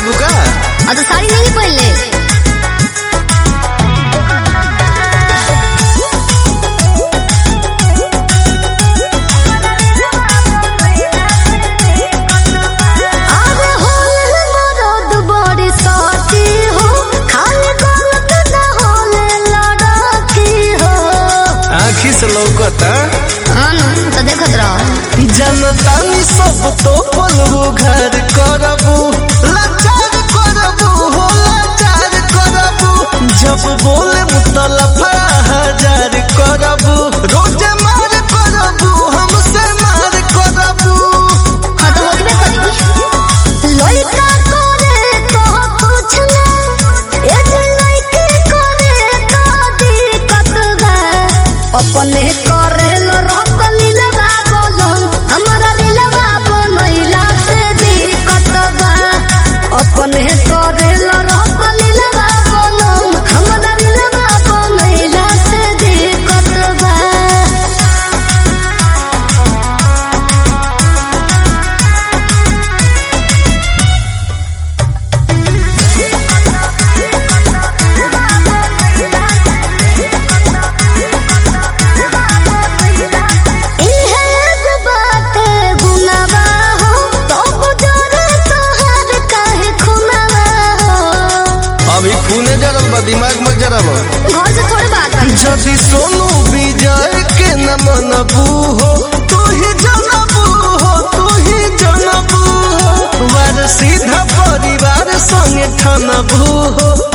बुका तो साड़ी नहीं पहले लौकता तो देखत रहो जनतानी सब तो पलू घर करबू लाचार करबू हो लाचार करबू जब बोले मुतलफा हजार करबू रोजे मार करबू हमसे मार करबू हाँ तो होबे करी लइका करे तो कुछ ना ए जे लइके करे तो दिक्कत बा अपने करे लो रखली लगा बोलो हमरा दिलवा बनैला से दिक्कत बा अपने करे लो रखली लगा बोलो हमरा दिलवा बनैला से दिक्कत बा अभी खूने जरल बा दिमाग में जरब घर से थोड़े बात है जदि सोनू विजय के न मनबू हो तू ही जनबू हो तू ही जनबू हो वार सीधा परिवार संगे ठनबू हो